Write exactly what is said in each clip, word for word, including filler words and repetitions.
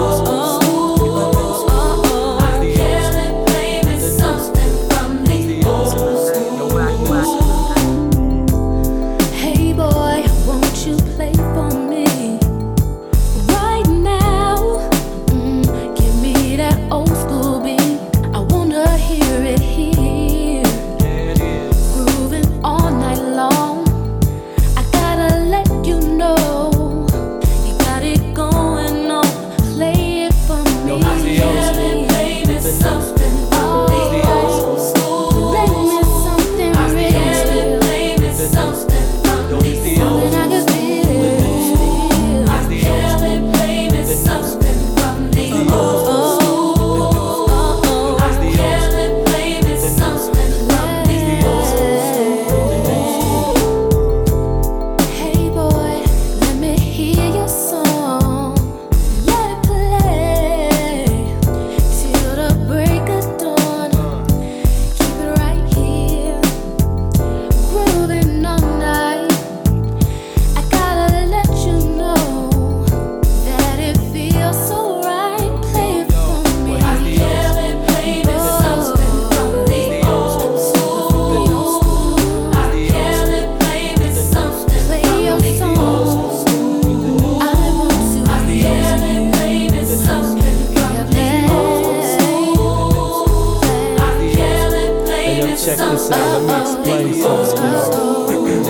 Check this out, let me explain something.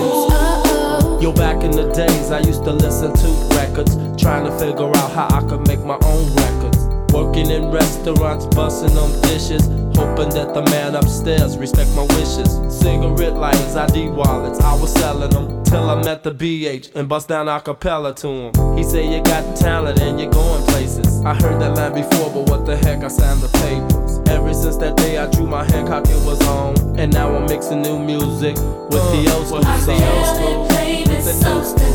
Yo, back in the days, I used to listen to records, trying to figure out how I could make my own records. Working in restaurants, busting them dishes, hoping that the man upstairs respect my wishes. Cigarette lighters, I D wallets, I was selling them till I met the B H and bust down a cappella to him. He said you got talent and you're going places. I heard that line before, but what the heck, I signed the papers. Ever since that day I drew my Hancock, it was on. And now I'm mixing new music with uh, the old school songs.